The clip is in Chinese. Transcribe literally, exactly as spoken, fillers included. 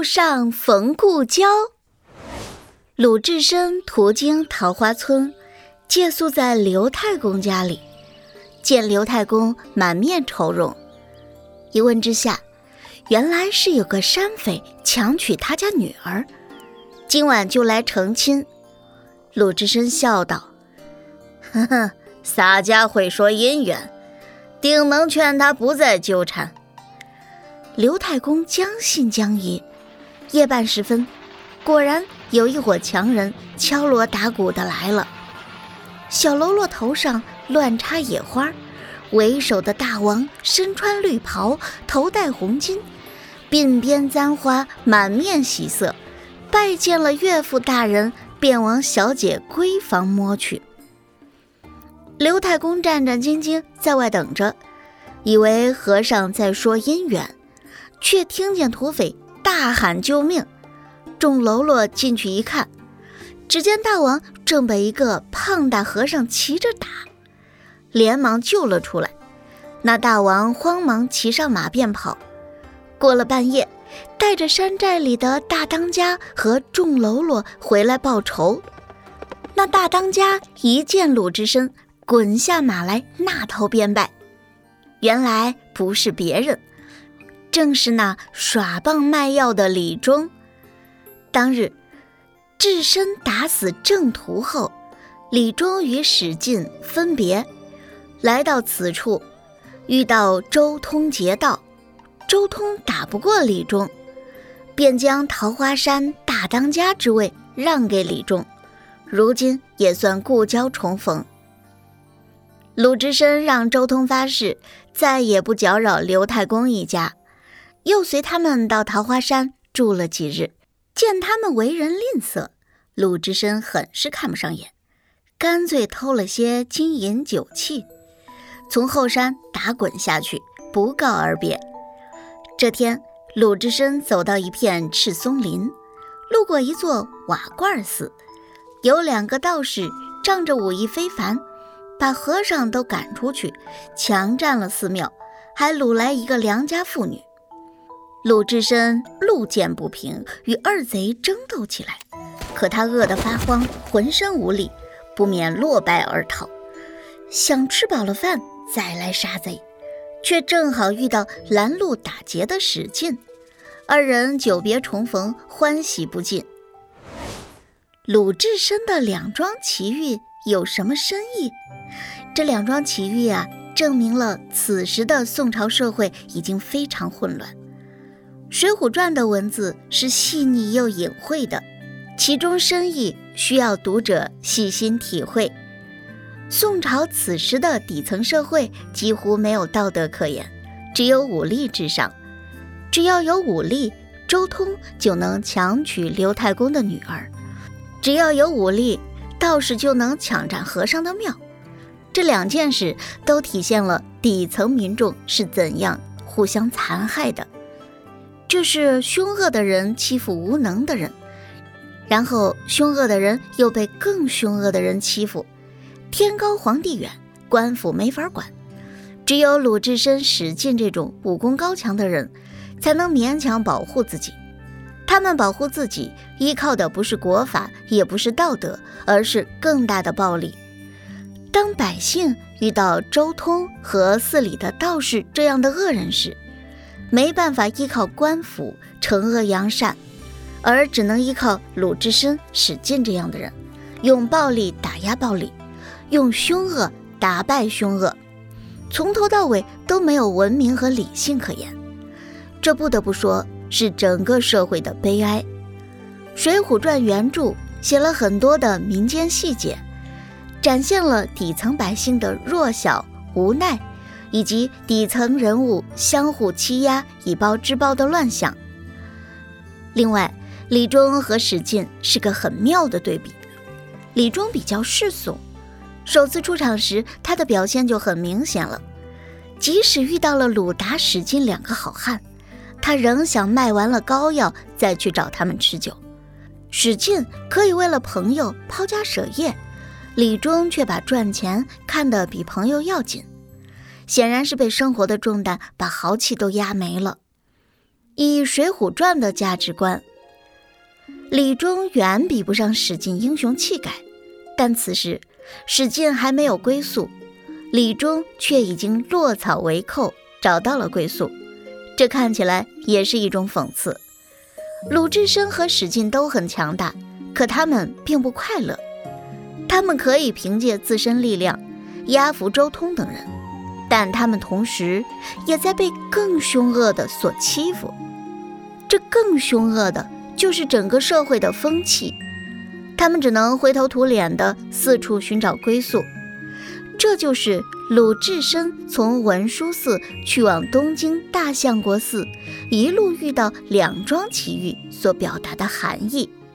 上逢故交。鲁智深途经桃花村，借宿在刘太公家里，见刘太公满面愁容，一问之下，原来是有个山匪强娶他家女儿，今晚就来成亲。鲁智深笑道：呵呵，洒家会说姻缘，定能劝他不再纠缠。刘太公将信将疑，夜半时分，果然有一伙强人敲锣打鼓的来了。小喽啰头上乱插野花，为首的大王身穿绿袍，头戴红巾，鬓边簪花，满面喜色，拜见了岳父大人，便往小姐闺房摸去。刘太公战战兢兢在外等着，以为和尚在说姻缘，却听见土匪大喊救命。众喽啰进去一看，只见大王正被一个胖大和尚骑着打，连忙救了出来。那大王慌忙骑上马便跑。过了半夜，带着山寨里的大当家和众喽啰回来报仇。那大当家一见鲁智深，滚下马来，纳头便拜。原来不是别人，正是那耍棒卖药的李忠。当日智深打死郑屠后，李忠与史进分别，来到此处，遇到周通劫道。周通打不过李忠，便将桃花山大当家之位让给李忠，如今也算故交重逢。鲁智深让周通发誓再也不搅扰刘太公一家，又随他们到桃花山住了几日。见他们为人吝啬，鲁智深很是看不上眼，干脆偷了些金银酒器，从后山打滚下去，不告而别。这天，鲁智深走到一片赤松林，路过一座瓦罐寺，有两个道士仗着武艺非凡，把和尚都赶出去，强占了寺庙，还掳来一个良家妇女。鲁智深路见不平，与二贼争斗起来，可他饿得发慌，浑身无力，不免落败而逃。想吃饱了饭再来杀贼，却正好遇到拦路打劫的史进，二人久别重逢，欢喜不尽。鲁智深的两桩奇遇有什么深意？这两桩奇遇啊，证明了此时的宋朝社会已经非常混乱。水浒传的文字是细腻又隐晦的，其中深意需要读者细心体会。宋朝此时的底层社会几乎没有道德可言，只有武力至上。只要有武力，周通就能强娶刘太公的女儿；只要有武力，道士就能抢占和尚的庙。这两件事都体现了底层民众是怎样互相残害的。这是凶恶的人欺负无能的人，然后凶恶的人又被更凶恶的人欺负。天高皇帝远，官府没法管，只有鲁智深、史进这种武功高强的人才能勉强保护自己。他们保护自己依靠的不是国法，也不是道德，而是更大的暴力。当百姓遇到周通和寺里的道士这样的恶人时，没办法依靠官府惩恶扬善，而只能依靠鲁智深、史进这样的人，用暴力打压暴力，用凶恶打败凶恶，从头到尾都没有文明和理性可言。这不得不说是整个社会的悲哀。水浒传原著写了很多的民间细节，展现了底层百姓的弱小无奈，以及底层人物相互欺压以暴制暴的乱象。另外，李忠和史进是个很妙的对比。李忠比较世俗，首次出场时他的表现就很明显了，即使遇到了鲁达、史进两个好汉，他仍想卖完了膏药再去找他们吃酒。史进可以为了朋友抛家舍业，李忠却把赚钱看得比朋友要紧，显然是被生活的重担把豪气都压没了。 以《水浒传》的价值观，李忠远比不上史进英雄气概，但此时史进还没有归宿，李忠却已经落草为寇，找到了归宿。这看起来也是一种讽刺。鲁智深和史进都很强大，可他们并不快乐。他们可以凭借自身力量压服周通等人，但他们同时也在被更凶恶的所欺负。这更凶恶的就是整个社会的风气，他们只能灰头土脸地四处寻找归宿。这就是鲁智深从文殊寺去往东京大相国寺，一路遇到两桩奇遇所表达的含义。